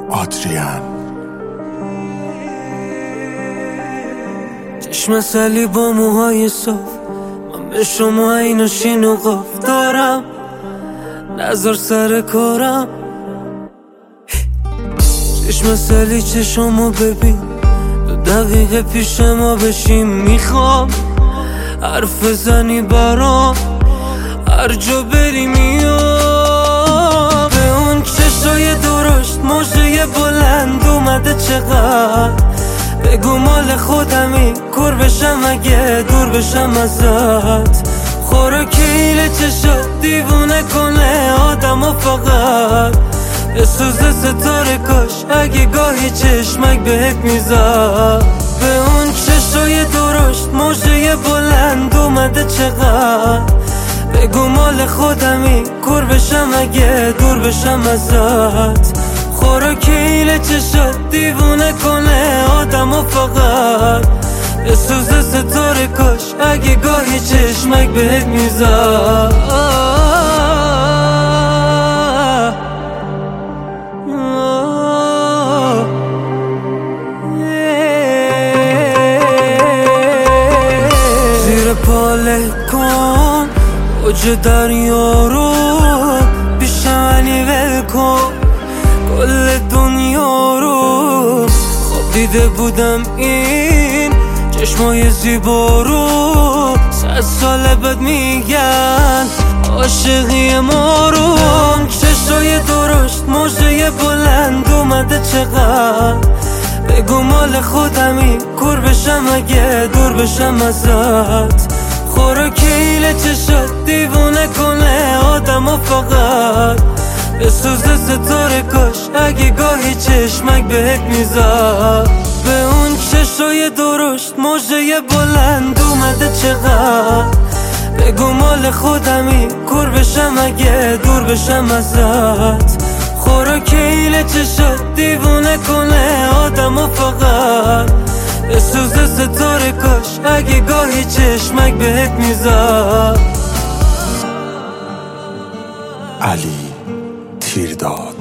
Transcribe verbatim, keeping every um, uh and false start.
آدریان. چشم سلی با موهای صاف، من به شما این و شین و قاف دارم، نظر سر کارم. چشم سلی چشمو ببین، دو دقیقه پیش ما بشیم. میخوام حرف زنی برام، هر جا بری میام. به اون چشای درشت موجه بلند اومده چقدر، بگو مال خودمی، کور بشم اگه دور بشم ازت. خوراکیل چشات دیوونه کنه آدم و فقط بسوزه ستاره کاش اگه گاهی چشمک بهت میزد. به اون چشای درشت موجه بلند اومده چقدر، بگو مال خودمی، کور بشم اگه دور بشم ازت. خوراکیل چشات دیوونه کنه آدم و فقط بسوزه ستاره کاش اگه گاهی چشمک بهت میزد. زیر پاله کن اوج دریا رو، بیشم علی ول کن کل دنیا رو. خواب دیده بودم این چشمای زیبا رو، صد سال بعد میگن عاشقی ما رو. چشای درشت موجه بلند اومده چقدر، بگو مال خودمی، کور بشم اگه دور بشم ازت. خوراکیل چشات دیوونه کنه آدم و فقط بسوزه ستاره کاش اگه گاهی چشمک بهت میزد. به اون چشای درشت موجه بلند اومده چقدر، بگو مال خودمی، کور بشم اگه دور بشم ازت. خوراکیل چشات دیوونه کنه آدم و فقط بسوزه ستاره کاش اگه گاهی چشمک بهت میزد. علی تیرداد.